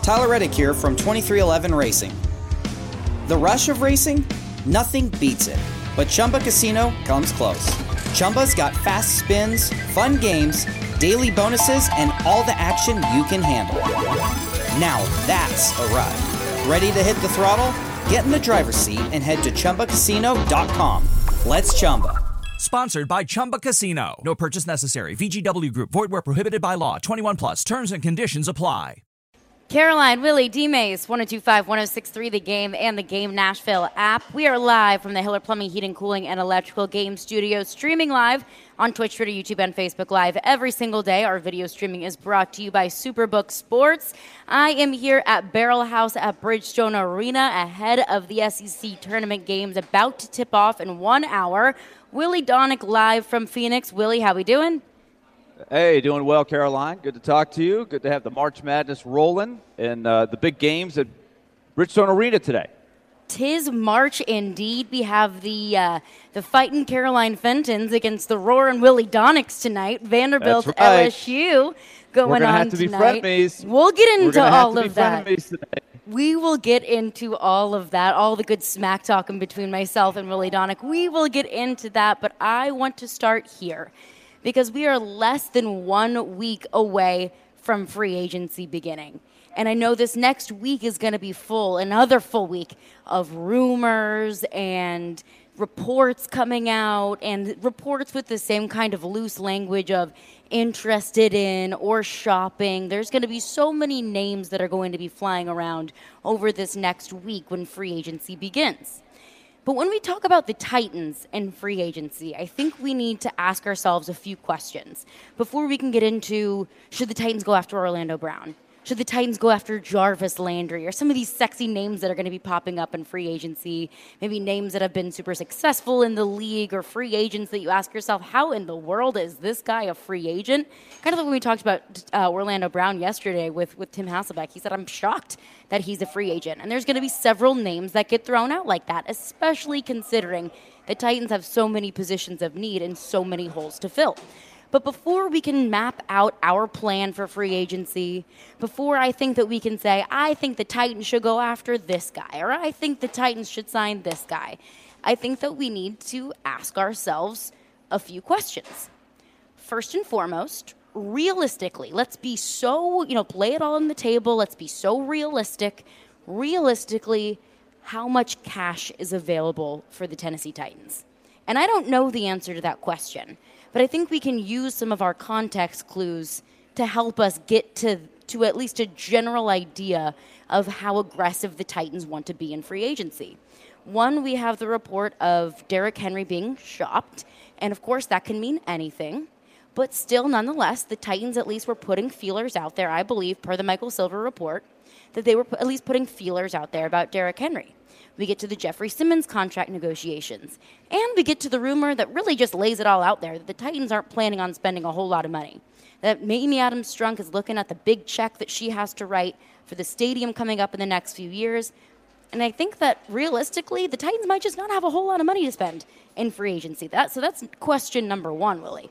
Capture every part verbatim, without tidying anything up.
Tyler Reddick here from twenty-three eleven Racing. The rush of racing? Nothing beats it. But Chumba Casino comes close. Chumba's got fast spins, fun games, daily bonuses, and all the action you can handle. Now that's a ride. Ready to hit the throttle? Get in the driver's seat and head to Chumba Casino dot com. Let's Chumba. Sponsored by Chumba Casino. No purchase necessary. V G W Group. Void where prohibited by law. twenty-one plus. Terms and conditions apply. Caroline, Willie, D-Mace, one oh two five, one oh six three, The Game, and the Game Nashville app. We are live from the Hiller Plumbing, Heating, Cooling, and Electrical Game Studio, streaming live on Twitch, Twitter, YouTube, and Facebook Live every single day. Our video streaming is brought to you by Superbook Sports. I am here at Barrel House at Bridgestone Arena ahead of the S E C tournament games about to tip off in one hour. Willie Donick live from Phoenix. Willie, how we doing? Hey, doing well, Caroline. Good to talk to you. Good to have the March Madness rolling and uh, the big games at Bridgestone Arena today. Tis March indeed. We have the uh, the fighting Caroline Fentons against the roaring Willie Donicks tonight. Vanderbilt, That's right. L S U going We're gonna on have to tonight. Be frenemies. We'll get into We're all have to of be that. frenemies today. We will get into all of that, all the good smack talking between myself and Willie Donick. We will get into that, but I want to start here because we are less than one week away from free agency beginning. And I know this next week is going to be full, another full week of rumors and reports coming out, and reports with the same kind of loose language of interested in or shopping. There's going to be so many names that are going to be flying around over this next week when free agency begins. But when we talk about the Titans and free agency, I think we need to ask ourselves a few questions before we can get into, should the Titans go after Orlando Brown? Should the Titans go after Jarvis Landry or some of these sexy names that are going to be popping up in free agency, maybe names that have been super successful in the league or free agents that you ask yourself, how in the world is this guy a free agent? Kind of like when we talked about uh, Orlando Brown yesterday with, with Tim Hasselbeck. He said, I'm shocked that he's a free agent. And there's going to be several names that get thrown out like that, especially considering the Titans have so many positions of need and so many holes to fill. But before we can map out our plan for free agency, before I think that we can say, I think the Titans should go after this guy, or I think the Titans should sign this guy, I think that we need to ask ourselves a few questions. First and foremost, realistically, let's be so, you know, lay it all on the table. Let's be so realistic. Realistically, how much cash is available for the Tennessee Titans? And I don't know the answer to that question, but I think we can use some of our context clues to help us get to, to at least a general idea of how aggressive the Titans want to be in free agency. One, we have the report of Derrick Henry being shopped, and of course that can mean anything. But still, nonetheless, the Titans at least were putting feelers out there, I believe, per the Michael Silver report, that they were at least putting feelers out there about Derrick Henry. We get to the Jeffrey Simmons contract negotiations. And we get to the rumor that really just lays it all out there, that the Titans aren't planning on spending a whole lot of money. That Amy Adams-Strunk is looking at the big check that she has to write for the stadium coming up in the next few years. And I think that realistically, the Titans might just not have a whole lot of money to spend in free agency. That, so that's question number one, Willie.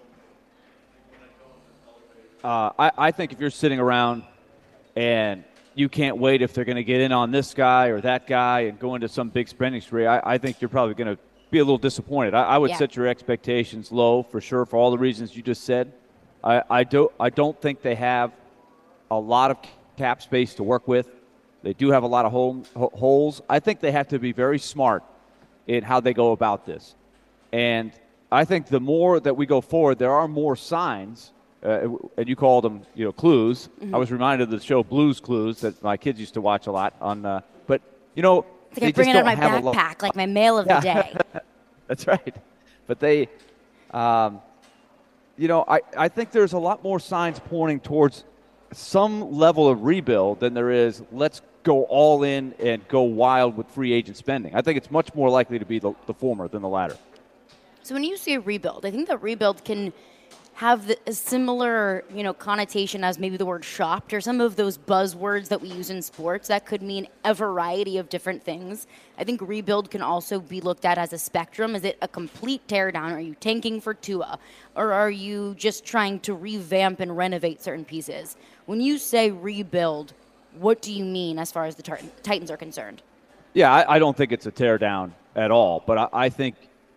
Uh, I, I think if you're sitting around and you can't wait if they're going to get in on this guy or that guy and go into some big spending spree, I, I think you're probably going to be a little disappointed. I, I would yeah. set your expectations low for sure for all the reasons you just said. I, I, do, I don't think they have a lot of cap space to work with. They do have a lot of hole, holes. I think they have to be very smart in how they go about this. And I think the more that we go forward, there are more signs. Uh, and you called them, you know, clues. Mm-hmm. I was reminded of the show Blue's Clues that my kids used to watch a lot on. Uh, but you know, it's like I bring it out of my backpack, like my mail of yeah. the day. That's right. But they, um, you know, I, I think there's a lot more signs pointing towards some level of rebuild than there is let's go all in and go wild with free agent spending. I think it's much more likely to be the, the former than the latter. So when you say rebuild, I think that rebuild can have the, a similar, you know, connotation as maybe the word shopped or some of those buzzwords that we use in sports that could mean a variety of different things. I think rebuild can also be looked at as a spectrum. Is it a complete teardown? Are you tanking for Tua? Or are you just trying to revamp and renovate certain pieces? When you say rebuild, what do you mean as far as the tar- Titans are concerned? Yeah, I, I don't think it's a tear down at all, but I, I think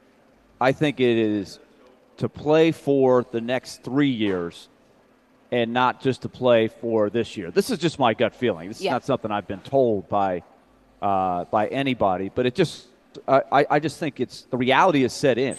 I think it is to play for the next three years and not just to play for this year. This is just my gut feeling. This yeah. is not something I've been told by uh, by anybody, but it just I, I just think it's the reality is set in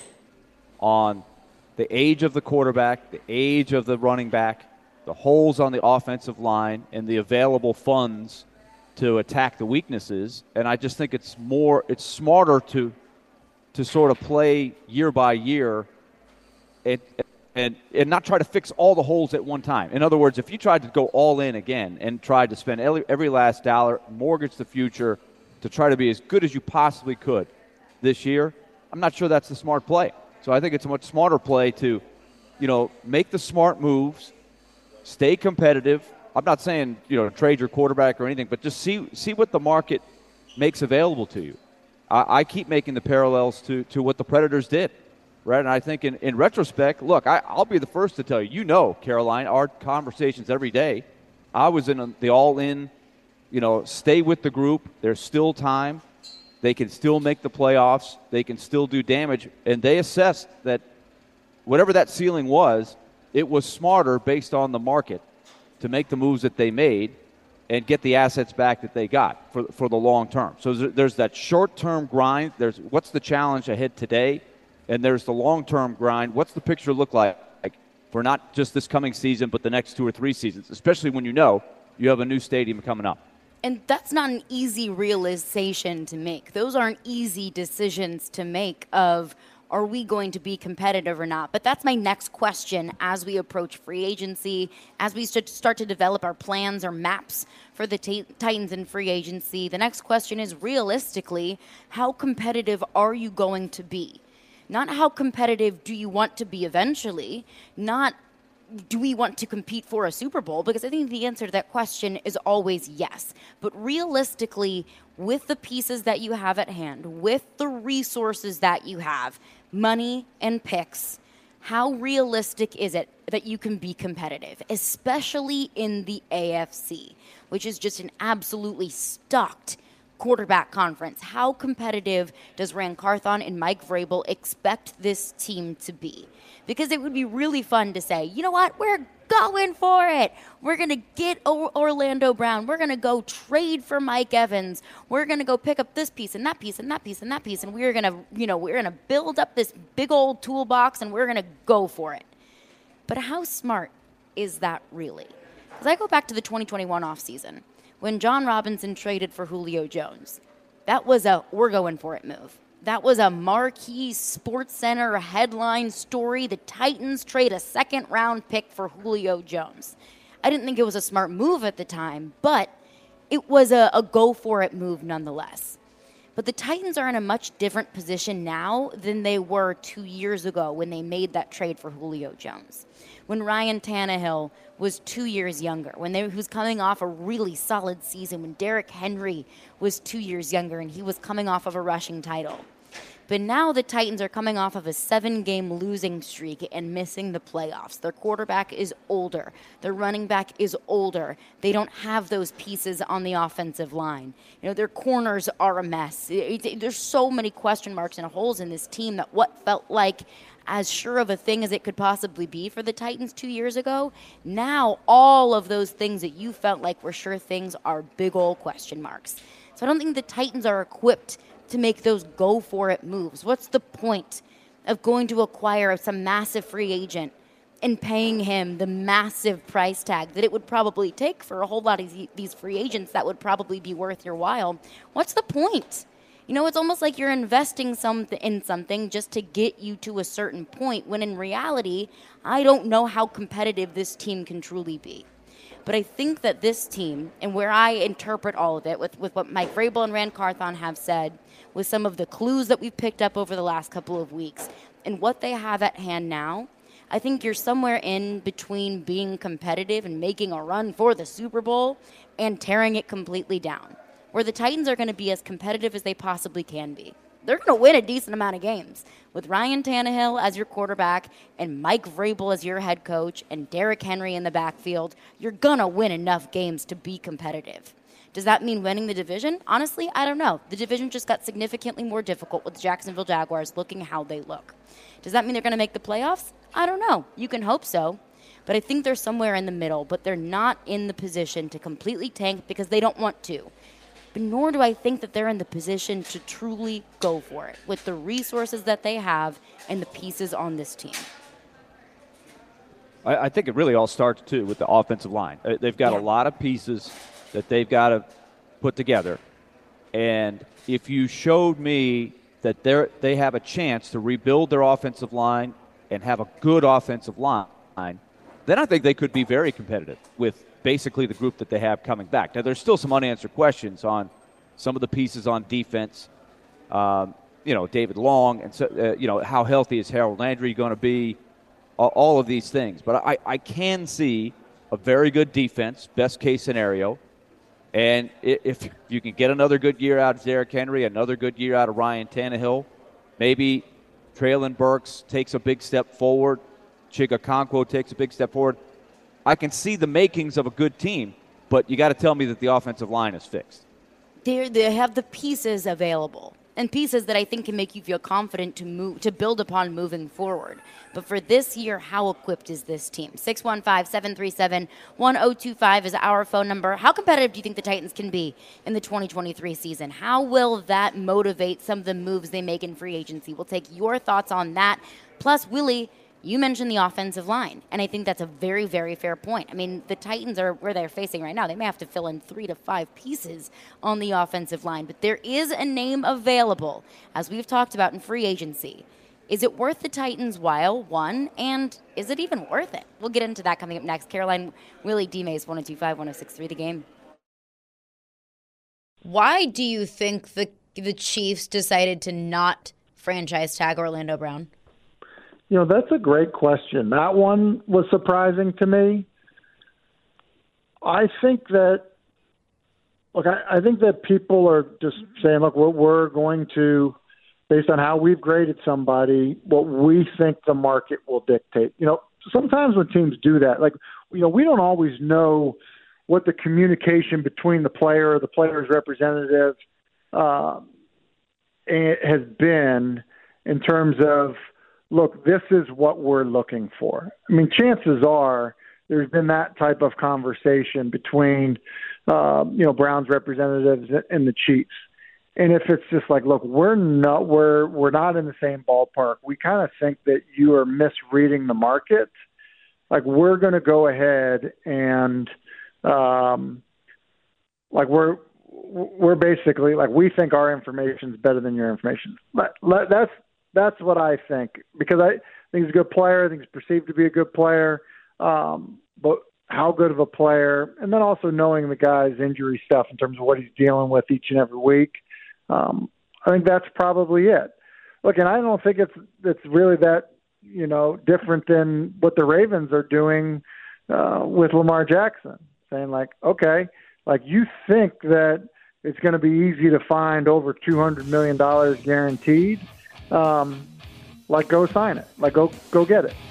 on the age of the quarterback, the age of the running back, the holes on the offensive line, and the available funds to attack the weaknesses. And I just think it's more, it's smarter to to sort of play year by year and, and, and not try to fix all the holes at one time. In other words, if you tried to go all in again and tried to spend every, every last dollar, mortgage the future to try to be as good as you possibly could this year, I'm not sure that's the smart play. So I think it's a much smarter play to, you know, make the smart moves, stay competitive. I'm not saying, you know, trade your quarterback or anything, but just see see what the market makes available to you. I, I keep making the parallels to, to what the Predators did, right? And I think in, in retrospect, look, I, I'll be the first to tell you, you know, Caroline, our conversations every day, I was in the all-in, you know, stay with the group. There's still time. They can still make the playoffs. They can still do damage. And they assessed that whatever that ceiling was, it was smarter based on the market to make the moves that they made and get the assets back that they got for for the long term. So there's that short-term grind. There's what's the challenge ahead today, and there's the long-term grind. What's the picture look like for not just this coming season but the next two or three seasons, especially when you know you have a new stadium coming up. And that's not an easy realization to make. Those aren't easy decisions to make of, are we going to be competitive or not? But that's my next question as we approach free agency, as we start to develop our plans or maps for the t- Titans in free agency. The next question is, realistically, how competitive are you going to be? Not how competitive do you want to be eventually, not do we want to compete for a Super Bowl? Because I think the answer to that question is always yes. But realistically, with the pieces that you have at hand, with the resources that you have, money and picks, how realistic is it that you can be competitive, especially in the A F C, which is just an absolutely stocked quarterback conference? How competitive does Ran Carthon and Mike Vrabel expect this team to be? Because it would be really fun to say, you know what, we're going for it. We're going to get o- Orlando Brown. We're going to go trade for Mike Evans. We're going to go pick up this piece and that piece and that piece and that piece. And we're going to, you know, we're going to build up this big old toolbox and we're going to go for it. But how smart is that really? Because I go back to the twenty twenty-one offseason when John Robinson traded for Julio Jones. That was a we're going for it move. That was a marquee SportsCenter headline story. The Titans trade a second-round pick for Julio Jones. I didn't think it was a smart move at the time, but it was a, a go-for-it move nonetheless. But the Titans are in a much different position now than they were two years ago when they made that trade for Julio Jones. When Ryan Tannehill was two years younger, when they, he was coming off a really solid season, when Derrick Henry was two years younger and he was coming off of a rushing title. But now the Titans are coming off of a seven-game losing streak and missing the playoffs. Their quarterback is older. Their running back is older. They don't have those pieces on the offensive line. You know, their corners are a mess. It, it, there's so many question marks and holes in this team that what felt like as sure of a thing as it could possibly be for the Titans two years ago, now all of those things that you felt like were sure things are big old question marks. So I don't think the Titans are equipped to make those go-for-it moves. What's the point of going to acquire some massive free agent and paying him the massive price tag that it would probably take for a whole lot of these free agents that would probably be worth your while? What's the point? You know, it's almost like you're investing some in something just to get you to a certain point, when in reality, I don't know how competitive this team can truly be. But I think that this team, and where I interpret all of it, with, with what Mike Vrabel and Ran Carthon have said, with some of the clues that we've picked up over the last couple of weeks, and what they have at hand now, I think you're somewhere in between being competitive and making a run for the Super Bowl and tearing it completely down, where the Titans are going to be as competitive as they possibly can be. they're going to win a decent amount of games. With Ryan Tannehill as your quarterback and Mike Vrabel as your head coach and Derrick Henry in the backfield, you're going to win enough games to be competitive. Does that mean winning the division? Honestly, I don't know. The division just got significantly more difficult with the Jacksonville Jaguars looking how they look. Does that mean they're going to make the playoffs? I don't know. You can hope so. But I think they're somewhere in the middle, but they're not in the position to completely tank because they don't want to. But nor do I think that they're in the position to truly go for it with the resources that they have and the pieces on this team. I, I think it really all starts, too, with the offensive line. They've got yeah. a lot of pieces that they've got to put together. And if you showed me that they they have a chance to rebuild their offensive line and have a good offensive line, then I think they could be very competitive with basically the group that they have coming back. Now, there's still some unanswered questions on some of the pieces on defense. Um, you know, David Long, and so, uh, you know, how healthy is Harold Landry going to be? All, all of these things. But I, I can see a very good defense, best case scenario. And if you can get another good year out of Derrick Henry, another good year out of Ryan Tannehill, maybe Treylon Burks takes a big step forward, Chig Okonkwo takes a big step forward, I can see the makings of a good team, but you got to tell me that the offensive line is fixed. They're, they have the pieces available, and pieces that I think can make you feel confident to move to build upon moving forward. But for this year, how equipped is this team? six one five, seven three seven, one oh two five is our phone number. How competitive do you think the Titans can be in the twenty twenty-three season? How will that motivate some of the moves they make in free agency? We'll take your thoughts on that. Plus, Willie, you mentioned the offensive line, and I think that's a very, very fair point. I mean, the Titans are where they're facing right now. They may have to fill in three to five pieces on the offensive line, but there is a name available, as we've talked about in free agency. Is it worth the Titans' while, one, and is it even worth it? We'll get into that coming up next. Caroline, Willie, D-Mace, one oh two five, one oh six three, The Game. Why do you think the the Chiefs decided to not franchise tag Orlando Brown? You know, that's a great question. That one was surprising to me. I think that, look, I, I think that people are just saying, look, we're, we're going to, based on how we've graded somebody, what we think the market will dictate. You know, sometimes when teams do that, like, you know, we don't always know what the communication between the player or the player's representative uh, has been in terms of, look, this is what we're looking for. I mean, chances are there's been that type of conversation between, uh, you know, Brown's representatives and the Chiefs. And if it's just like, look, we're not, we're, we're not in the same ballpark. We kind of think that you are misreading the market. Like, we're going to go ahead and, um, like, we're, we're basically like, we think our information is better than your information. But that's, That's what I think, because I think he's a good player. I think he's perceived to be a good player. Um, but how good of a player, and then also knowing the guy's injury stuff in terms of what he's dealing with each and every week, um, I think that's probably it. Look, and I don't think it's it's really that, you know, different than what the Ravens are doing uh, with Lamar Jackson, saying like, okay, like you think that it's going to be easy to find over two hundred million dollars guaranteed. Um, like, go sign it. Like, go go get it.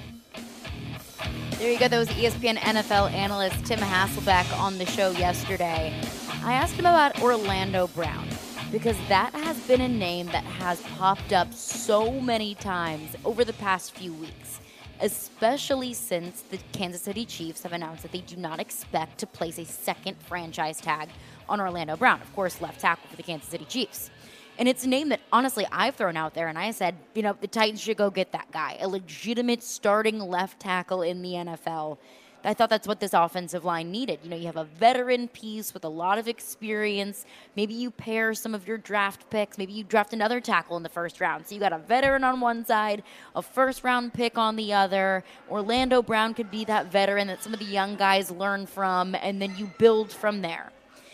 There you go. That was E S P N N F L analyst Tim Hasselbeck on the show yesterday. I asked him about Orlando Brown because that has been a name that has popped up so many times over the past few weeks, especially since the Kansas City Chiefs have announced that they do not expect to place a second franchise tag on Orlando Brown, of course, left tackle for the Kansas City Chiefs. And it's a name that, honestly, I've thrown out there, and I said, you know, the Titans should go get that guy, a legitimate starting left tackle in the N F L. I thought that's what this offensive line needed. You know, you have a veteran piece with a lot of experience. Maybe you pair some of your draft picks. Maybe you draft another tackle in the first round. So you got a veteran on one side, a first-round pick on the other. Orlando Brown could be that veteran that some of the young guys learn from, and then you build from there.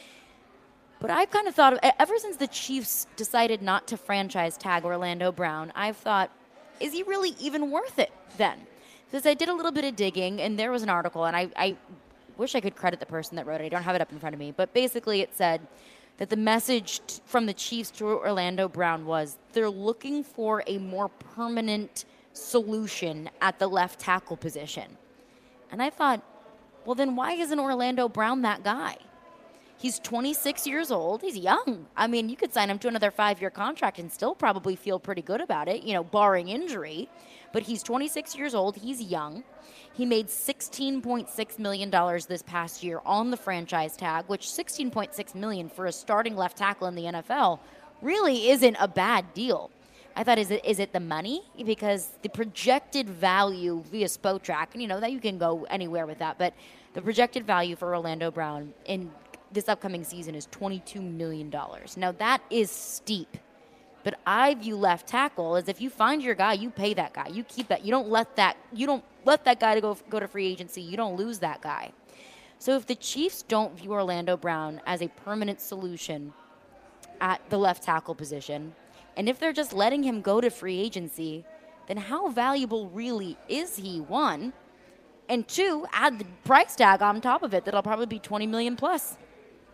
But I've kind of thought, of, ever since the Chiefs decided not to franchise tag Orlando Brown, I've thought, is he really even worth it then? Because I did a little bit of digging, and there was an article, and I, I wish I could credit the person that wrote it. I don't have it up in front of me. But basically it said, that the message t- from the Chiefs to Orlando Brown was they're looking for a more permanent solution at the left tackle position. And I thought, well, then why isn't Orlando Brown that guy? He's twenty-six years old. He's young. I mean, you could sign him to another five-year contract and still probably feel pretty good about it, you know, barring injury. But he's twenty-six years old. He's young. He made sixteen point six million dollars this past year on the franchise tag, which sixteen point six million dollars for a starting left tackle in the N F L really isn't a bad deal. I thought, is it is it the money? Because the projected value via Spotrac, and you know that you can go anywhere with that, but the projected value for Orlando Brown in this upcoming season is twenty-two million dollars. Now, that is steep. But I view left tackle as if you find your guy, you pay that guy. You keep that. You don't let that you don't let that guy to go go to free agency. You don't lose that guy. So if the Chiefs don't view Orlando Brown as a permanent solution at the left tackle position, and if they're just letting him go to free agency, then how valuable really is he, one? And two, add the price tag on top of it that'll probably be twenty million dollars plus.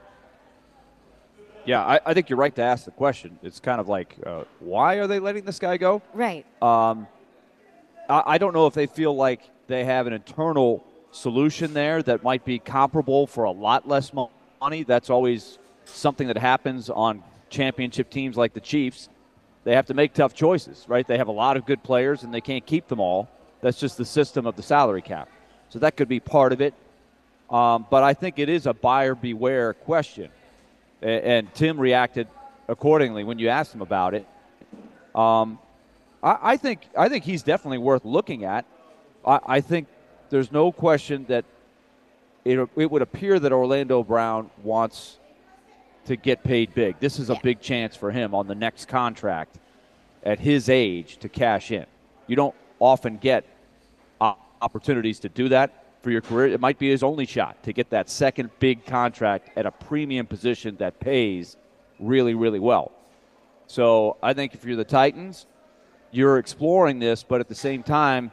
Yeah, I, I think you're right to ask the question. It's kind of like, uh, why are they letting this guy go? Right. Um, I, I don't know if they feel like they have an internal solution there that might be comparable for a lot less money. That's always something that happens on championship teams like the Chiefs. They have to make tough choices, right? They have a lot of good players, and they can't keep them all. That's just the system of the salary cap. So that could be part of it. Um, but I think it is a buyer beware question. And Tim reacted accordingly when you asked him about it. Um, I, I think I think he's definitely worth looking at. I, I think there's no question that it, it would appear that Orlando Brown wants to get paid big. This is a big chance for him on the next contract at his age to cash in. You don't often get uh, opportunities to do that for your career. It might be his only shot to get that second big contract at a premium position that pays really, really well. So I think if you're the Titans, you're exploring this, but at the same time,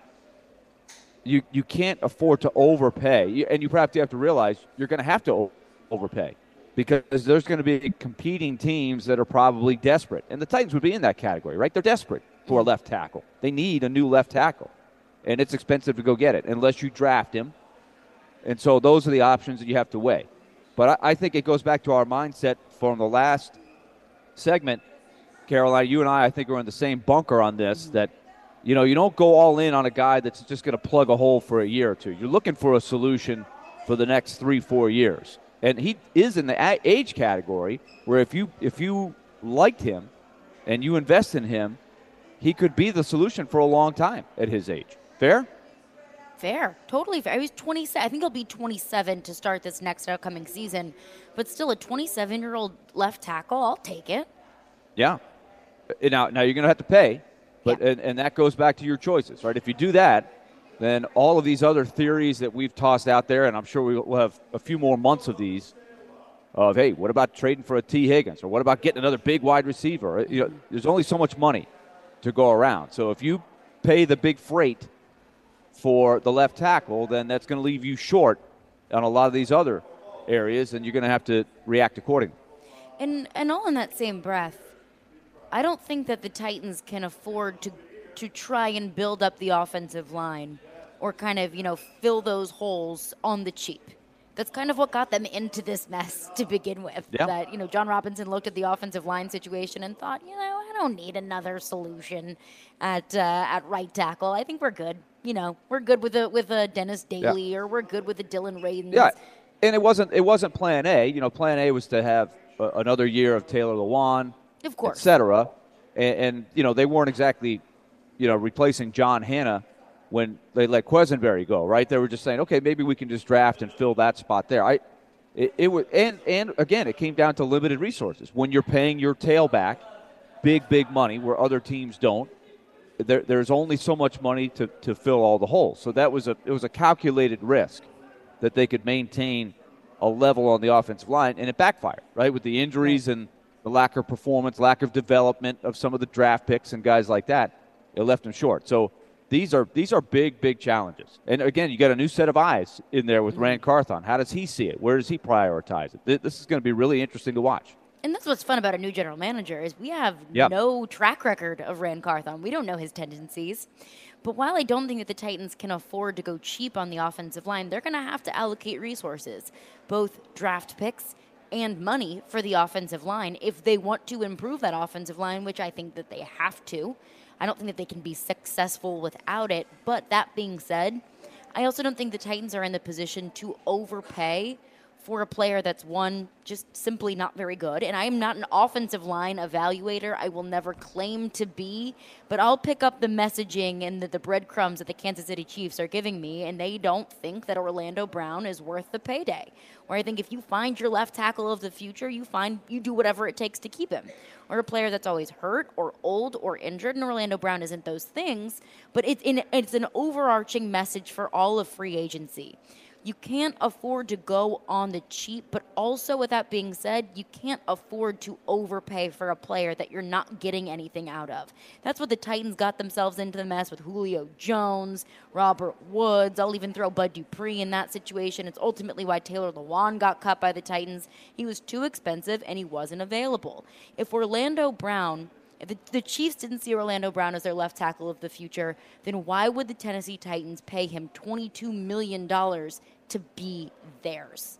you you can't afford to overpay. And you perhaps have to realize you're going to have to overpay because there's going to be competing teams that are probably desperate. And the Titans would be in that category, right? They're desperate for a left tackle. They need a new left tackle. And it's expensive to go get it unless you draft him. And so those are the options that you have to weigh. But I, I think it goes back to our mindset from the last segment. Caroline, you and I, I think, are in the same bunker on this, that, you know, you don't go all in on a guy that's just going to plug a hole for a year or two. You're looking for a solution for the next three, four years. And he is in the age category where if you if you liked him and you invest in him, he could be the solution for a long time at his age. Fair? Fair. Totally fair. He's twenty-seven. I think he'll be twenty-seven to start this next upcoming season. But still, a twenty-seven-year-old left tackle, I'll take it. Yeah. Now, now you're going to have to pay, but yeah. and, and that goes back to your choices, right? If you do that, then all of these other theories that we've tossed out there, and I'm sure we will have a few more months of these, of, hey, what about trading for a T. Higgins? Or what about getting another big wide receiver? You know, there's only so much money to go around. So if you pay the big freight for the left tackle, then that's going to leave you short on a lot of these other areas, and you're going to have to react accordingly. And and all in that same breath, I don't think that the Titans can afford to to try and build up the offensive line or kind of, you know, fill those holes on the cheap. That's kind of what got them into this mess to begin with. Yeah. That, you know, John Robinson looked at the offensive line situation and thought, you know, I don't need another solution at uh, at right tackle. I think we're good. You know, we're good with a with a Dennis Daly, yeah. or we're good with a Dylan Radins. Yeah, and it wasn't it wasn't Plan A. You know, Plan A was to have uh, another year of Taylor Lewan, of course, et cetera. And, and you know, they weren't exactly, you know, replacing John Hanna when they let Quesenberry go, right? They were just saying, okay, maybe we can just draft and fill that spot there. I, it, it was, and and again, it came down to limited resources. When you're paying your tailback big, big money where other teams don't, There, there's only so much money to, to fill all the holes. So that was a it was a calculated risk that they could maintain a level on the offensive line, and it backfired, right? With the injuries and the lack of performance, lack of development of some of the draft picks and guys like that, it left them short. So these are these are big, big challenges. And again, you got a new set of eyes in there with Rand Carthon. How does he see it? Where does he prioritize it? This is going to be really interesting to watch. And that's what's fun about a new general manager is we have Yep. no track record of Rand Carthon. We don't know his tendencies. But while I don't think that the Titans can afford to go cheap on the offensive line, they're going to have to allocate resources, both draft picks and money for the offensive line if they want to improve that offensive line, which I think that they have to. I don't think that they can be successful without it. But that being said, I also don't think the Titans are in the position to overpay for a player that's, one, just simply not very good. And I am not an offensive line evaluator. I will never claim to be. But I'll pick up the messaging and the, the breadcrumbs that the Kansas City Chiefs are giving me, and they don't think that Orlando Brown is worth the payday. Or I think if you find your left tackle of the future, you find you do whatever it takes to keep him. Or a player that's always hurt or old or injured, and Orlando Brown isn't those things. But it's, in, it's an overarching message for all of free agency. You can't afford to go on the cheap, but also with that being said, you can't afford to overpay for a player that you're not getting anything out of. That's what the Titans got themselves into the mess with Julio Jones, Robert Woods. I'll even throw Bud Dupree in that situation. It's ultimately why Taylor Lewan got cut by the Titans. He was too expensive and he wasn't available. If Orlando Brown... If the, the Chiefs didn't see Orlando Brown as their left tackle of the future, then why would the Tennessee Titans pay him twenty-two million dollars to be theirs?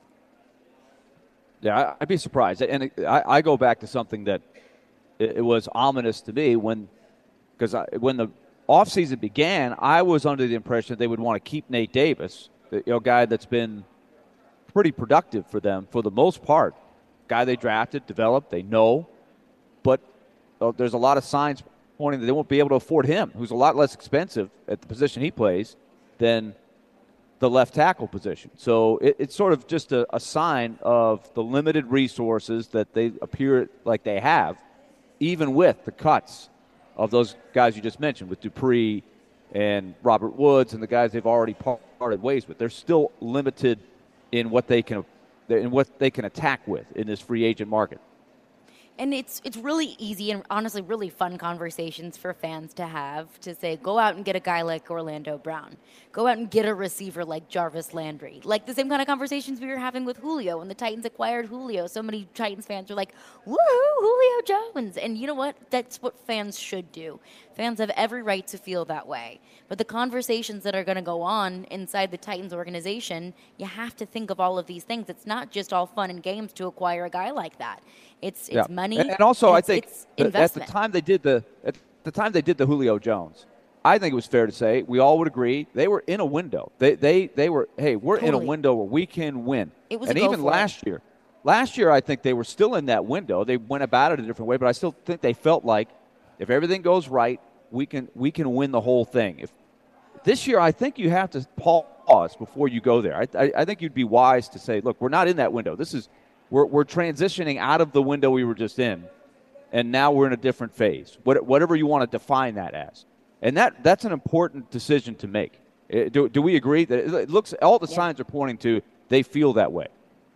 Yeah, I'd be surprised. And I, I go back to something that it, it was ominous to me when, because when the offseason began, I was under the impression that they would want to keep Nate Davis, the you know, guy that's been pretty productive for them for the most part. Guy they drafted, developed, they know. But uh, there's a lot of signs pointing that they won't be able to afford him, who's a lot less expensive at the position he plays than the left tackle position. So it, it's sort of just a, a sign of the limited resources that they appear like they have, even with the cuts of those guys you just mentioned, with Dupree and Robert Woods and the guys they've already parted ways with. They're still limited in what they can in what they can attack with in this free agent market. And it's it's really easy and honestly really fun conversations for fans to have to say, go out and get a guy like Orlando Brown. Go out and get a receiver like Jarvis Landry. Like the same kind of conversations we were having with Julio when the Titans acquired Julio. So many Titans fans are like, woohoo, Julio Jones. And you know what? That's what fans should do. Fans have every right to feel that way. But the conversations that are going to go on inside the Titans organization, you have to think of all of these things. It's not just all fun and games to acquire a guy like that. It's it's yeah. money. And, and also, and I it's, think it's that at the time they did the at the time they did the Julio Jones, I think it was fair to say we all would agree they were in a window. They they they were hey we're Totally. in a window where we can win. It was and a go even for last it. year, last year I think they were still in that window. They went about it a different way, but I still think they felt like if everything goes right, we can we can win the whole thing. If this year, I think you have to pause before you go there. I, I, I think you'd be wise to say, look, we're not in that window. This is we're we're transitioning out of the window we were just in, and now we're in a different phase. What, whatever you want to define that as, and that that's an important decision to make. Uh, Do, do we agree that it looks all the Yeah. signs are pointing to they feel that way?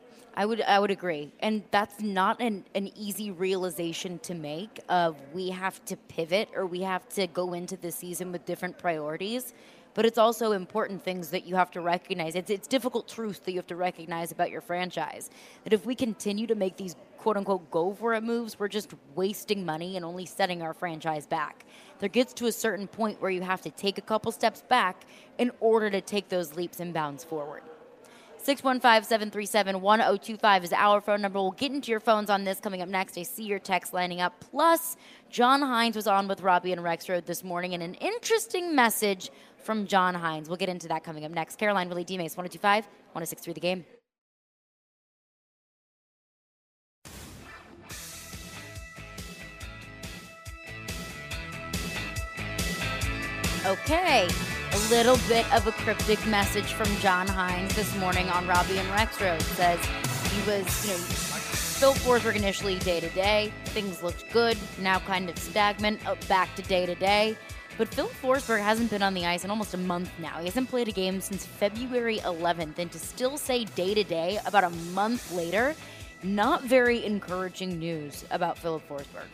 I would I would agree. And that's not an, an easy realization to make of we have to pivot or we have to go into the season with different priorities. But it's also important things that you have to recognize. It's it's difficult truths that you have to recognize about your franchise. That if we continue to make these quote-unquote go-for-it moves, we're just wasting money and only setting our franchise back. There gets to a certain point where you have to take a couple steps back in order to take those leaps and bounds forward. six one five, seven three seven, one oh two five is our phone number. We'll get into your phones on this coming up next. I see your text lining up. Plus, John Hines was on with Robbie and Rexroad this morning, and an interesting message from John Hines. We'll get into that coming up next. Caroline, Willie, D-Mace, one oh two five, one oh six three The Game. Okay, a little bit of a cryptic message from John Hines this morning on Robbie and Rexroad. Says he was, you know, Phil Forsberg initially day-to-day. Things looked good, now kind of stagnant, up back to day-to-day. But Phil Forsberg hasn't been on the ice in almost a month now. He hasn't played a game since February eleventh. And to still say day-to-day about a month later, not very encouraging news about Philip Forsberg.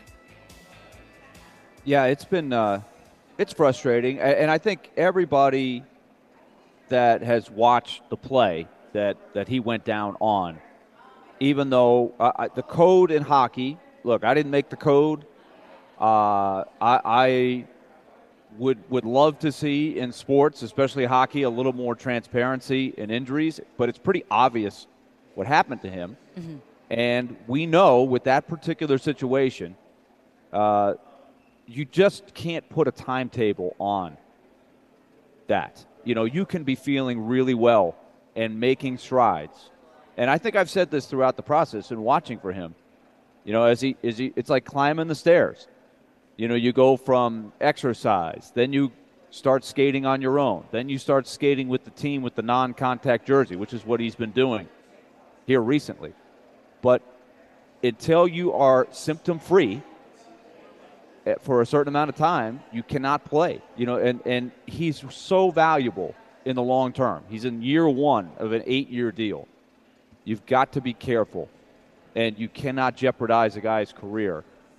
Yeah, it's been uh, it's frustrating, and I think everybody that has watched the play that, that he went down on even though uh, the code in hockey, look, I didn't make the code. Uh, I, I would would love to see in sports, especially hockey, a little more transparency in injuries, but it's pretty obvious what happened to him. Mm-hmm. And we know with that particular situation, uh, you just can't put a timetable on that. You know, you can be feeling really well and making strides. And I think I've said this throughout the process and watching for him. You know, as he, as he, it's like climbing the stairs. You know, you go from exercise, then you start skating on your own, then you start skating with the team with the non-contact jersey, which is what he's been doing here recently. But until you are symptom-free for a certain amount of time, you cannot play. You know, and, and he's so valuable in the long term. He's in year one of an eight-year deal. You've got to be careful, and you cannot jeopardize a guy's career.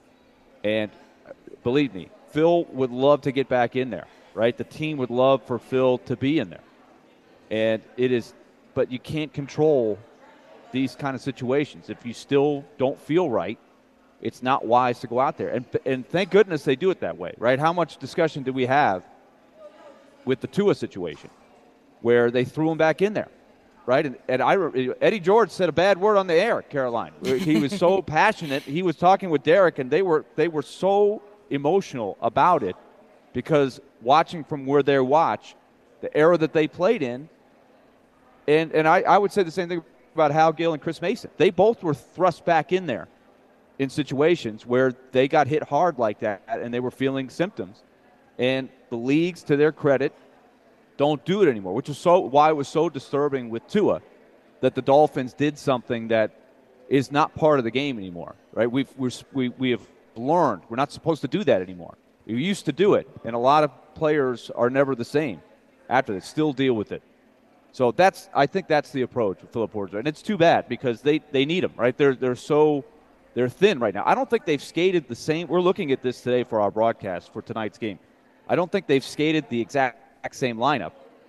And believe me, Phil would love to get back in there, right? The team would love for Phil to be in there. And it is, but you can't control these kind of situations. If you still don't feel right, it's not wise to go out there. And and thank goodness they do it that way, right? How much discussion did we have with the Tua situation where they threw him back in there, right? And, and I, Eddie George said a bad word on the air at Carolina. He was so passionate. He was talking with Derek, and they were they were so emotional about it because watching from where they watch, the era that they played in, and, and I, I would say the same thing about Hal Gill and Chris Mason. They both were thrust back in there in situations where they got hit hard like that and they were feeling symptoms. And the leagues, to their credit, don't do it anymore, which is so why it was so disturbing with Tua that the Dolphins did something that is not part of the game anymore, right? We've, we're, we we have learned we're not supposed to do that anymore. We used to do it, and a lot of players are never the same after they still deal with it. So that's I think that's the approach with Philip Forsberg, and it's too bad because they, they need him, right? They're they're so they're thin right now. I don't think they've skated the same. We're looking at this today for our broadcast for tonight's game. I don't think they've skated the exact same lineup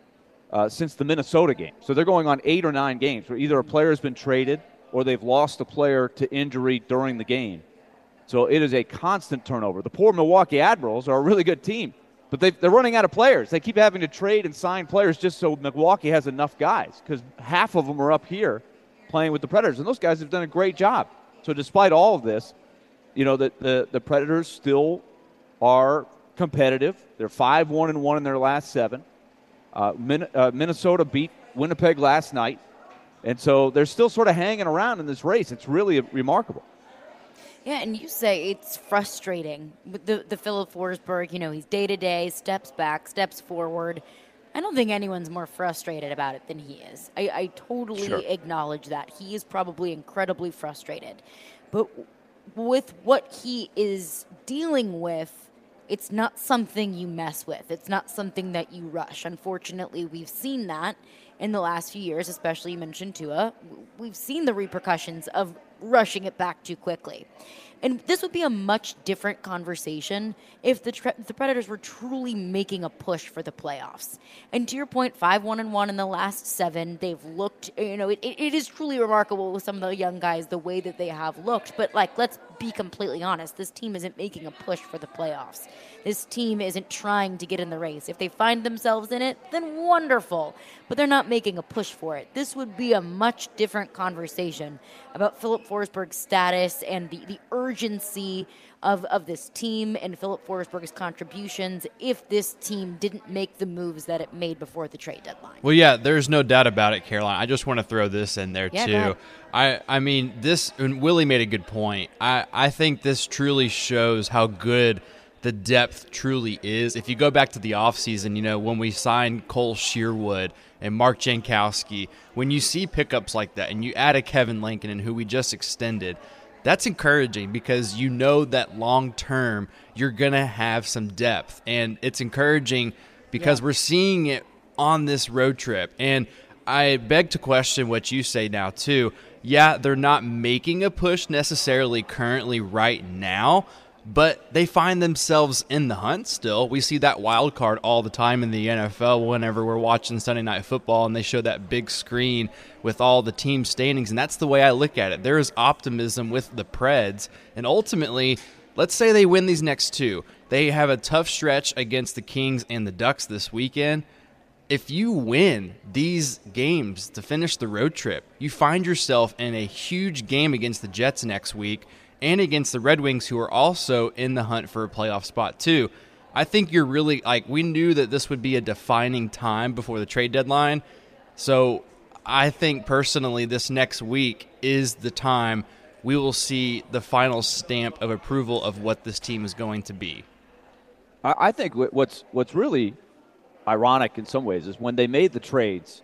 uh, since the Minnesota game. So they're going on eight or nine games where either a player has been traded or they've lost a player to injury during the game. So it is a constant turnover. The poor Milwaukee Admirals are a really good team, but they're running out of players. They keep having to trade and sign players just so Milwaukee has enough guys because half of them are up here playing with the Predators, and those guys have done a great job. So despite all of this, you know, the, the, the Predators still are competitive. They're five one and one in their last seven. Uh, Min, uh, Minnesota beat Winnipeg last night, and so they're still sort of hanging around in this race. It's really remarkable. Yeah, and you say it's frustrating. The the Philip Forsberg, you know, he's day-to-day, steps back, steps forward. I don't think anyone's more frustrated about it than he is. I, I totally sure. acknowledge that. He is probably incredibly frustrated. But with what he is dealing with, it's not something you mess with. It's not something that you rush. Unfortunately, we've seen that in the last few years, especially you mentioned Tua. We've seen the repercussions of rushing it back too quickly. And this would be a much different conversation if the tre- the Predators were truly making a push for the playoffs. And to your point, five one and one in the last seven. They've looked, you know, it, it is truly remarkable with some of the young guys, the way that they have looked. But, like, let's be completely honest. This team isn't making a push for the playoffs. This team isn't trying to get in the race. If they find themselves in it, then wonderful. But they're not making a push for it. This would be a much different conversation about Philip Forsberg's status and the, the urgency of, of this team and Philip Forsberg's contributions if this team didn't make the moves that it made before the trade deadline. Well, yeah, there's no doubt about it, Caroline. I just want to throw this in there, yeah, too. I, I mean, this, and Willie made a good point. I, I think this truly shows how good the depth truly is. If you go back to the offseason, you know, when we signed Cole Shearwood and Mark Jankowski, when you see pickups like that and you add a Kevin Lankinen who we just extended, that's encouraging because you know that long term you're going to have some depth. And it's encouraging because yeah. we're seeing it on this road trip. And I beg to question what you say now, too. Yeah, they're not making a push necessarily currently right now, but they find themselves in the hunt still. We see that wild card all the time in the N F L whenever we're watching Sunday Night Football and they show that big screen with all the team standings, and that's the way I look at it. There is optimism with the Preds, and ultimately, let's say they win these next two. They have a tough stretch against the Kings and the Ducks this weekend. If you win these games to finish the road trip, you find yourself in a huge game against the Jets next week and against the Red Wings, who are also in the hunt for a playoff spot too. I think you're really, like, we knew that this would be a defining time before the trade deadline. So I think personally this next week is the time we will see the final stamp of approval of what this team is going to be. I think what's what's really ironic in some ways is when they made the trades,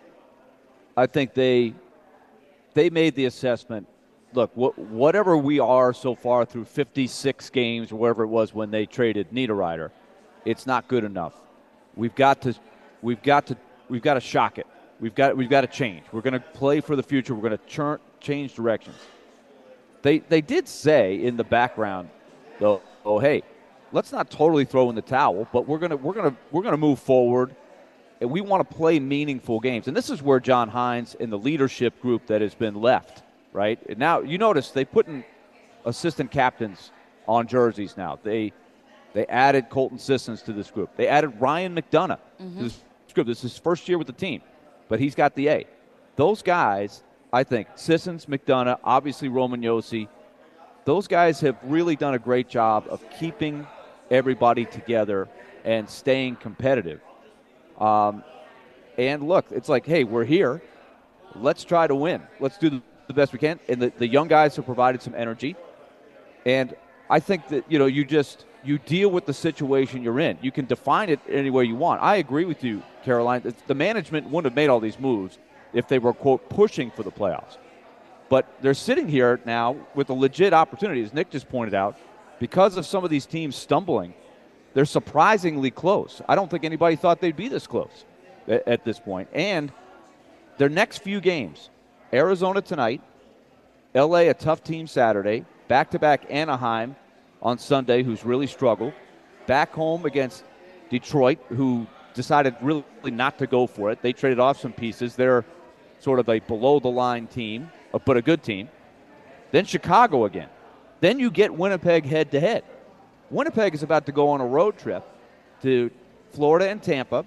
I think they they made the assessment, look, wh- whatever we are so far through fifty-six games or whatever it was when they traded Niederreiter, it's not good enough. We've got to we've got to we've got to shock it. We've got we've got to change. We're going to play for the future. We're going to churn, change directions. They they did say in the background, though, oh hey, let's not totally throw in the towel, but we're gonna we're gonna we're gonna move forward, and we want to play meaningful games. And this is where John Hines and the leadership group that has been left, right? And now you notice they put in assistant captains on jerseys now. They they added Colton Sissons to this group. They added Ryan McDonough mm-hmm. to this group. This is his first year with the team, but he's got the A. Those guys, I think, Sissons, McDonough, obviously Roman Josi, those guys have really done a great job of keeping everybody together and staying competitive. Um, and look, it's like, hey, we're here. Let's try to win. Let's do the, the best we can. And the, the young guys have provided some energy. And I think that, you know, you just, you deal with the situation you're in. You can define it any way you want. I agree with you, Caroline. The management wouldn't have made all these moves if they were, quote, pushing for the playoffs. But they're sitting here now with a legit opportunity, as Nick just pointed out. Because of some of these teams stumbling, they're surprisingly close. I don't think anybody thought they'd be this close at, at this point. And their next few games, Arizona tonight, L A a tough team Saturday, back-to-back Anaheim on Sunday, who's really struggled, back home against Detroit, who decided really not to go for it. They traded off some pieces. They're sort of a below-the-line team, but a good team. Then Chicago again. Then you get Winnipeg head-to-head. Winnipeg is about to go on a road trip to Florida and Tampa.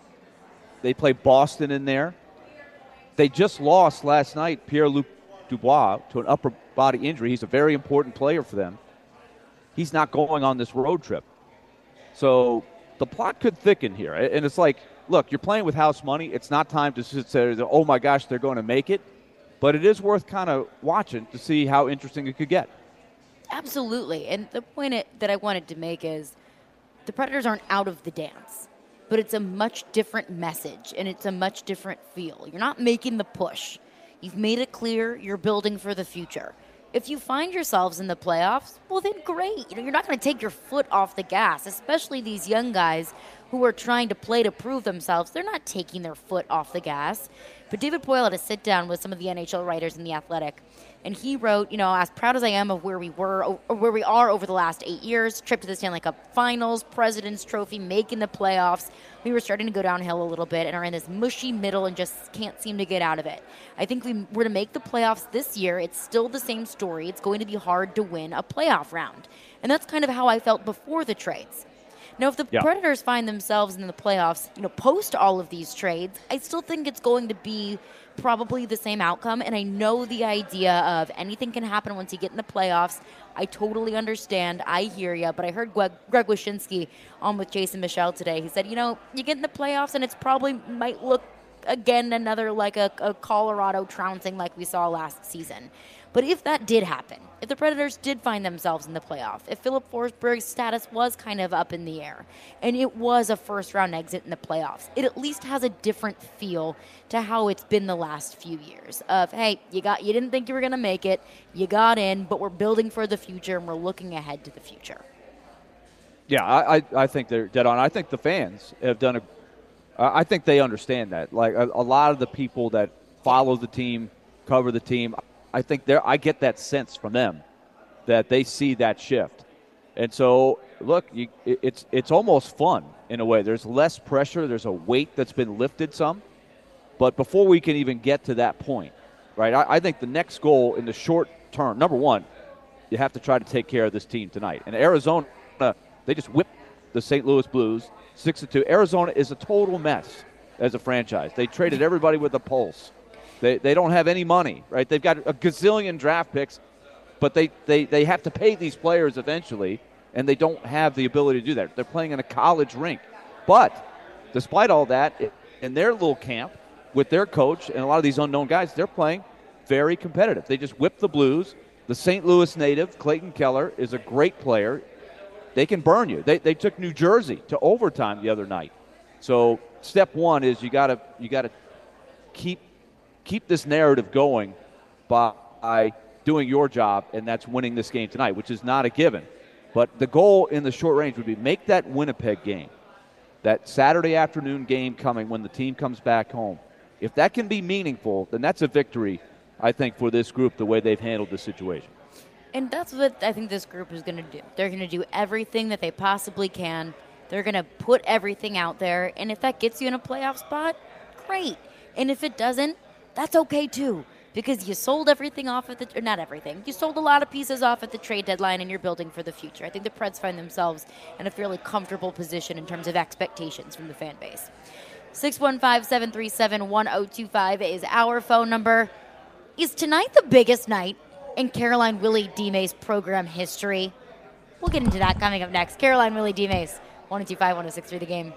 They play Boston in there. They just lost last night Pierre-Luc Dubois to an upper body injury. He's a very important player for them. He's not going on this road trip. So the plot could thicken here. And it's like, look, you're playing with house money. It's not time to say, oh, my gosh, they're going to make it. But it is worth kind of watching to see how interesting it could get. Absolutely. And the point it, that I wanted to make is the Predators aren't out of the dance, but it's a much different message and it's a much different feel. You're not making the push. You've made it clear you're building for the future. If you find yourselves in the playoffs, well, then great. You know, you're not going to take your foot off the gas, especially these young guys who are trying to play to prove themselves. They're not taking their foot off the gas. But David Poile had a sit down with some of the N H L writers in The Athletic, and he wrote, you know, as proud as I am of where we were, or where we are over the last eight years, trip to the Stanley Cup Finals, President's Trophy, making the playoffs, we were starting to go downhill a little bit and are in this mushy middle and just can't seem to get out of it. I think we were to make the playoffs this year. It's still the same story. It's going to be hard to win a playoff round. And that's kind of how I felt before the trades. Now, if the yeah. Predators find themselves in the playoffs, you know, post all of these trades, I still think it's going to be probably the same outcome. And I know the idea of anything can happen once you get in the playoffs. I totally understand. I hear you. But I heard Greg, Greg Wyshynski on with Jason Michel today. He said, you know, you get in the playoffs and it's probably might look, again, another like a, a Colorado trouncing like we saw last season. But if that did happen, if the Predators did find themselves in the playoff, if Philip Forsberg's status was kind of up in the air, and it was a first-round exit in the playoffs, it at least has a different feel to how it's been the last few years of, hey, you got, you didn't think you were going to make it, you got in, but we're building for the future, and we're looking ahead to the future. Yeah, I, I, I think they're dead on. I think the fans have done a – I think they understand that. Like, a, a lot of the people that follow the team, cover the team – I think there. I get that sense from them that they see that shift. And so, look, you, it's it's almost fun in a way. There's less pressure. There's a weight that's been lifted some. But before we can even get to that point, right, I, I think the next goal in the short term, number one, you have to try to take care of this team tonight. And Arizona, they just whipped the Saint Louis Blues six to two. Arizona is a total mess as a franchise. They traded everybody with a pulse. They they don't have any money, right? They've got a gazillion draft picks, but they, they, they have to pay these players eventually, and they don't have the ability to do that. They're playing in a college rink. But despite all that, in their little camp with their coach and a lot of these unknown guys, they're playing very competitive. They just whipped the Blues. The Saint Louis native, Clayton Keller, is a great player. They can burn you. They, they took New Jersey to overtime the other night. So step one is you gotta you gotta keep keep this narrative going by doing your job, and that's winning this game tonight, which is not a given. But the goal in the short range would be make that Winnipeg game, that Saturday afternoon game coming when the team comes back home. If that can be meaningful, then that's a victory, I think, for this group, the way they've handled the situation. And that's what I think this group is going to do. They're going to do everything that they possibly can. They're going to put everything out there. And if that gets you in a playoff spot, great. And if it doesn't, that's okay too. Because you sold everything off at the – or not everything. You sold a lot of pieces off at the trade deadline, and you're building for the future. I think the Preds find themselves in a fairly comfortable position in terms of expectations from the fan base. six one five, seven three seven, one oh two five is our phone number. Is tonight the biggest night in Caroline Willie D-Mays program history? We'll get into that coming up next. Caroline Willie D-Mays, one oh two five, one oh six three The Game.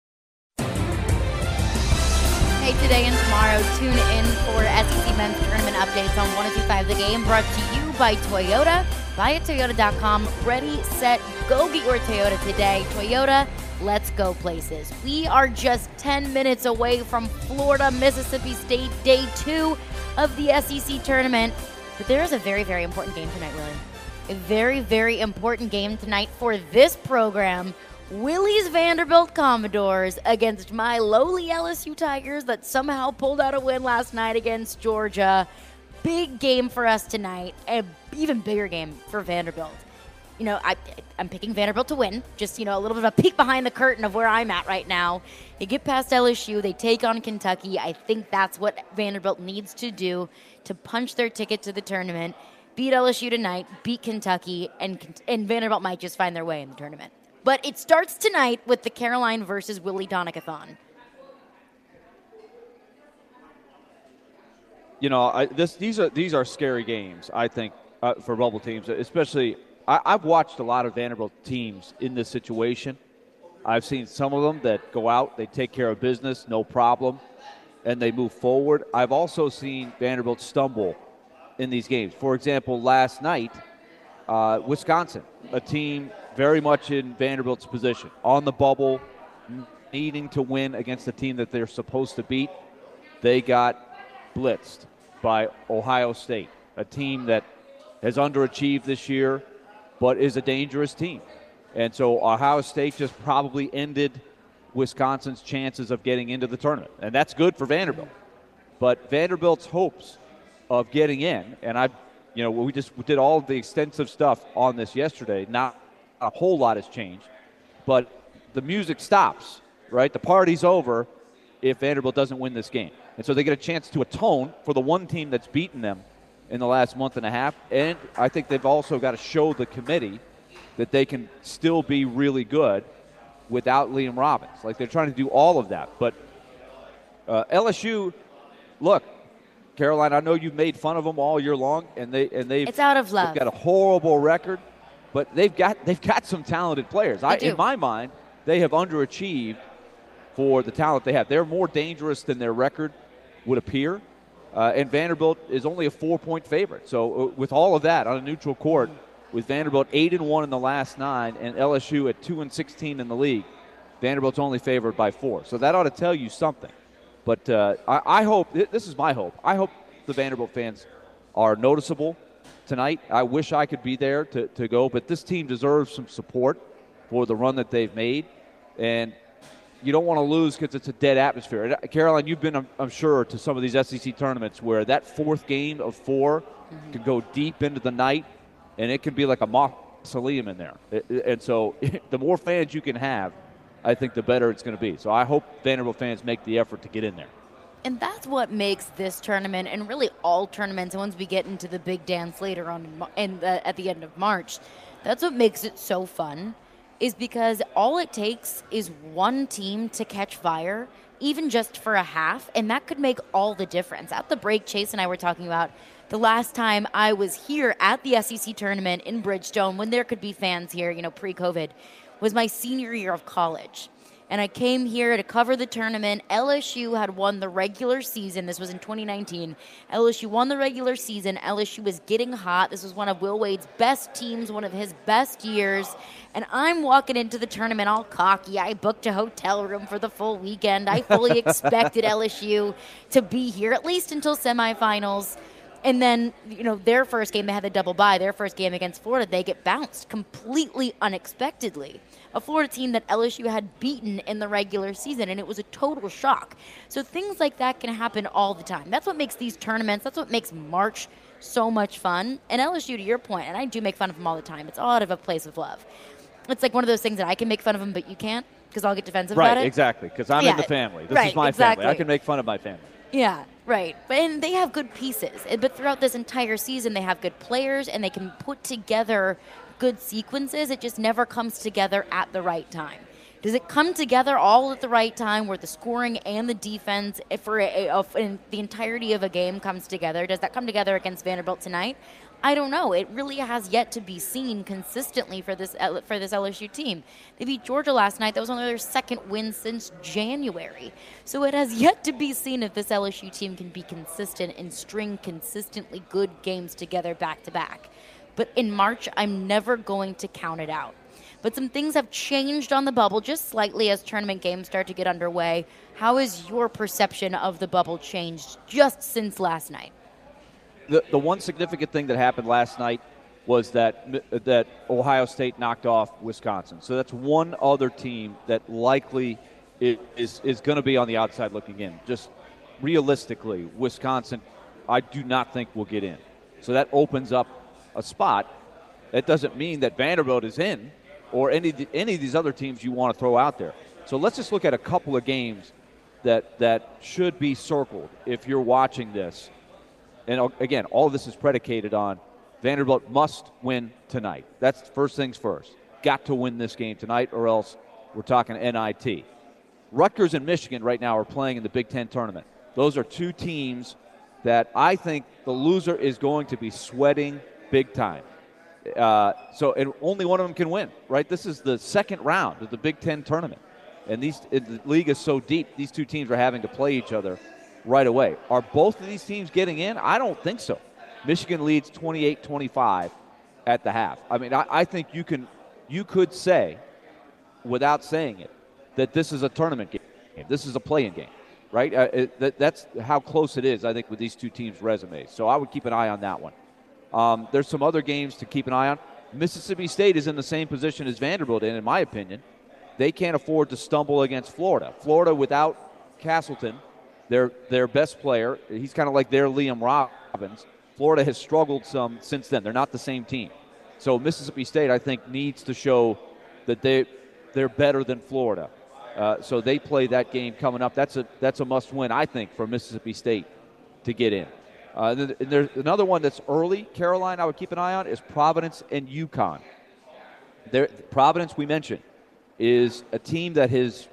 Hey, today and tomorrow, tune in for S E C Men's Tournament updates on one oh two five The Game, brought to you by Toyota. Buy at Toyota dot com. Ready, set, go get your Toyota today. Toyota, let's go places. We are just ten minutes away from Florida, Mississippi State, day two of the S E C Tournament. But there is a very, very important game tonight, Willie. A very, very important game tonight for this program. Willie's Vanderbilt Commodores against my lowly L S U Tigers that somehow pulled out a win last night against Georgia. Big game for us tonight. An even bigger game for Vanderbilt. You know, I, I'm picking Vanderbilt to win. Just, you know, a little bit of a peek behind the curtain of where I'm at right now. They get past L S U. They take on Kentucky. I think that's what Vanderbilt needs to do to punch their ticket to the tournament. Beat L S U tonight, beat Kentucky, and, and Vanderbilt might just find their way in the tournament. But it starts tonight with the Caroline versus Willie Donicathon. You know, I, this, these are these are scary games, I think, uh, for bubble teams. Especially, I, I've watched a lot of Vanderbilt teams in this situation. I've seen some of them that go out, they take care of business, no problem, and they move forward. I've also seen Vanderbilt stumble in these games. For example, last night, uh, Wisconsin, a team very much in Vanderbilt's position, on the bubble, needing to win against the team that they're supposed to beat. They got blitzed by Ohio State, a team that has underachieved this year but is a dangerous team. And so Ohio State just probably ended Wisconsin's chances of getting into the tournament. And that's good for Vanderbilt. But Vanderbilt's hopes of getting in, and I, you know, we just did all of the extensive stuff on this yesterday. Not a whole lot has changed, but the music stops, right? The party's over if Vanderbilt doesn't win this game. And so they get a chance to atone for the one team that's beaten them in the last month and a half. And I think they've also got to show the committee that they can still be really good without Liam Robbins. Like, they're trying to do all of that. But uh, L S U, look, Caroline, I know you've made fun of them all year long, and they and they've it's out of love. They've got a horrible record, but they've got they've got some talented players. I, in my mind, they have underachieved for the talent they have. They're more dangerous than their record would appear, uh, and Vanderbilt is only a four-point favorite. So uh, with all of that on a neutral court, with Vanderbilt eight and one in the last nine, and L S U at two and sixteen in the league, Vanderbilt's only favored by four. So that ought to tell you something. But uh, I, I hope, this is my hope, I hope the Vanderbilt fans are noticeable tonight. I wish I could be there to, to go, but this team deserves some support for the run that they've made. And you don't want to lose because it's a dead atmosphere. Caroline, you've been, I'm, I'm sure, to some of these S E C tournaments where that fourth game of four mm-hmm. can go deep into the night, and it can be like a moth Salim in there. And so the more fans you can have, I think the better it's going to be. So I hope Vanderbilt fans make the effort to get in there. And that's what makes this tournament, and really all tournaments, once we get into the big dance later on in the, at the end of March, that's what makes it so fun, is because all it takes is one team to catch fire, even just for a half, and that could make all the difference. At the break, Chase and I were talking about the last time I was here at the S E C tournament in Bridgestone, when there could be fans here, you know, pre-COVID, was my senior year of college. And I came here to cover the tournament. L S U had won the regular season. This was in twenty nineteen. L S U won the regular season. L S U was getting hot. This was one of Will Wade's best teams, one of his best years. And I'm walking into the tournament all cocky. I booked a hotel room for the full weekend. I fully expected L S U to be here, at least until semifinals. And then, you know, their first game, they had the double bye. Their first game against Florida, they get bounced completely unexpectedly. A Florida team that L S U had beaten in the regular season, and it was a total shock. So things like that can happen all the time. That's what makes these tournaments, that's what makes March so much fun. And L S U, to your point, and I do make fun of them all the time, it's all out of a place of love. It's like one of those things that I can make fun of them, but you can't, because I'll get defensive right, about it. Right, exactly, because I'm yeah, in the family. This right, is my exactly. family. I can make fun of my family. Yeah, right. But and they have good pieces. But throughout this entire season, they have good players, and they can put together good sequences. It just never comes together at the right time. Does it come together all at the right time, where the scoring and the defense for a, a, a, the entirety of a game comes together? Does that come together against Vanderbilt tonight? I don't know. It really has yet to be seen consistently for this for this L S U team. They beat Georgia last night. That was only their second win since January. So it has yet to be seen if this L S U team can be consistent and string consistently good games together back to back. But in March, I'm never going to count it out. But some things have changed on the bubble just slightly as tournament games start to get underway. How has your perception of the bubble changed just since last night? The, the one significant thing that happened last night was that that Ohio State knocked off Wisconsin. So that's one other team that likely is is, is going to be on the outside looking in. Just realistically, Wisconsin, I do not think will get in. So that opens up a spot. That doesn't mean that Vanderbilt is in or any any of these other teams you want to throw out there. So let's just look at a couple of games that that should be circled if you're watching this. And again, all of this is predicated on Vanderbilt must win tonight. That's first things first. Got to win this game tonight, or else we're talking N I T. Rutgers and Michigan right now are playing in the Big Ten tournament. Those are two teams that I think the loser is going to be sweating big time. Uh, so and only one of them can win, right? This is the second round of the Big Ten tournament. And these the league is so deep, these two teams are having to play each other right away. Are both of these teams getting in? I don't think so. Michigan leads twenty-eight twenty-five at the half. I mean, I, I think you can, you could say, without saying it, that this is a tournament game. This is a play-in game, right? Uh, it, that, that's how close it is, I think, with these two teams' resumes. So I would keep an eye on that one. Um, there's some other games to keep an eye on. Mississippi State is in the same position as Vanderbilt, and in my opinion, they can't afford to stumble against Florida. Florida without Castleton, Their their best player, he's kind of like their Liam Robbins. Florida has struggled some since then. They're not the same team. So Mississippi State, I think, needs to show that they they're better than Florida. Uh, so they play that game coming up. That's a that's a must win, I think, for Mississippi State to get in. Uh, and there's another one that's early. Caroline, I would keep an eye on is Providence and UConn. There, Providence, we mentioned, is a team that has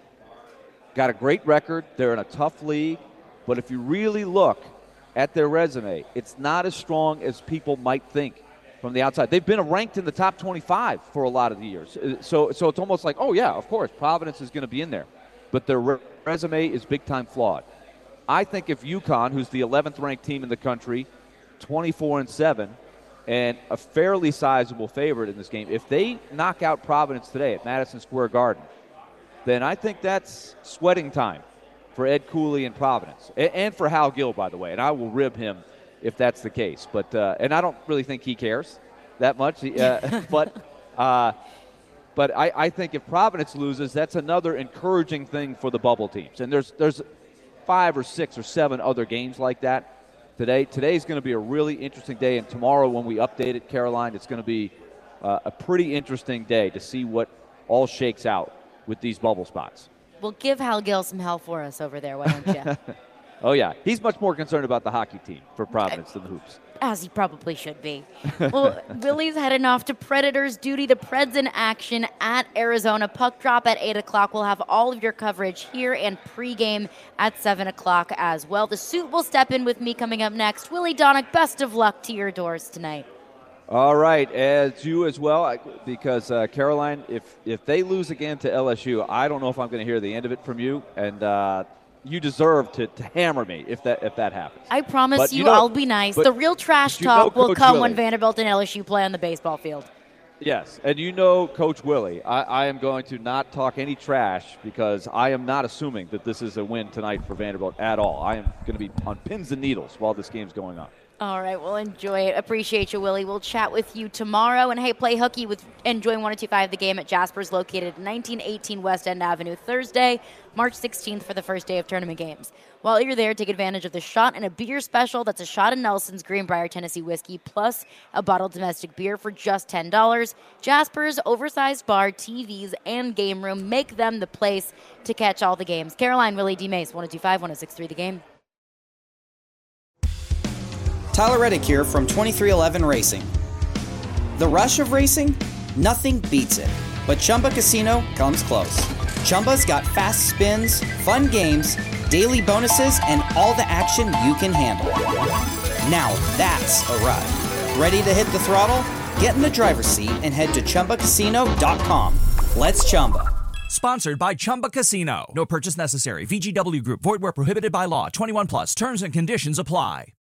got a great record. They're in a tough league. But if you really look at their resume, it's not as strong as people might think from the outside. They've been ranked in the top twenty-five for a lot of the years. So so it's almost like, oh, yeah, of course, Providence is going to be in there. But their re- resume is big-time flawed. I think if UConn, who's the eleventh ranked team in the country, twenty-four and seven, and a fairly sizable favorite in this game, if they knock out Providence today at Madison Square Garden, then I think that's sweating time for Ed Cooley and Providence, and for Hal Gill, by the way. And I will rib him if that's the case. But uh, and I don't really think he cares that much. Uh, but uh, but I, I think if Providence loses, that's another encouraging thing for the bubble teams. And there's there's five or six or seven other games like that today. Today's going to be a really interesting day, and tomorrow when we update it, Caroline, it's going to be uh, a pretty interesting day to see what all shakes out with these bubble spots. Well, give Hal Gill some hell for us over there, why don't you? Oh, yeah. He's much more concerned about the hockey team for Providence than the hoops. As he probably should be. Well, Willie's heading off to Predators duty. The Preds in action at Arizona. Puck drop at eight o'clock. We'll have all of your coverage here and pregame at seven o'clock as well. The suit will step in with me coming up next. Willie Donick, best of luck to your doors tonight. All right, as you as well, because uh, Caroline, if if they lose again to L S U, I don't know if I'm going to hear the end of it from you, and uh, you deserve to, to hammer me if that if that happens. I promise but you, you know, I'll be nice. The real trash talk will come Willie. when Vanderbilt and L S U play on the baseball field. Yes, and you know Coach Willie, I, I am going to not talk any trash because I am not assuming that this is a win tonight for Vanderbilt at all. I am going to be on pins and needles while this game's going on. All right, well, enjoy it. Appreciate you, Willie. We'll chat with you tomorrow. And, hey, play hooky with enjoying one oh two point five The Game at Jasper's, located at nineteen eighteen West End Avenue, Thursday, March sixteenth for the first day of tournament games. While you're there, take advantage of the shot and a beer special. That's a shot of Nelson's Greenbrier Tennessee whiskey plus a bottled domestic beer for just ten dollars. Jasper's oversized bar, T Vs, and game room make them the place to catch all the games. Caroline, Willie D. Mace, one oh two point five, one oh six point three The Game. Tyler Reddick here from twenty-three eleven Racing. The rush of racing? Nothing beats it. But Chumba Casino comes close. Chumba's got fast spins, fun games, daily bonuses, and all the action you can handle. Now that's a ride. Ready to hit the throttle? Get in the driver's seat and head to Chumba Casino dot com. Let's Chumba. Sponsored by Chumba Casino. No purchase necessary. V G W Group. Void where prohibited by law. twenty-one plus. Terms and conditions apply.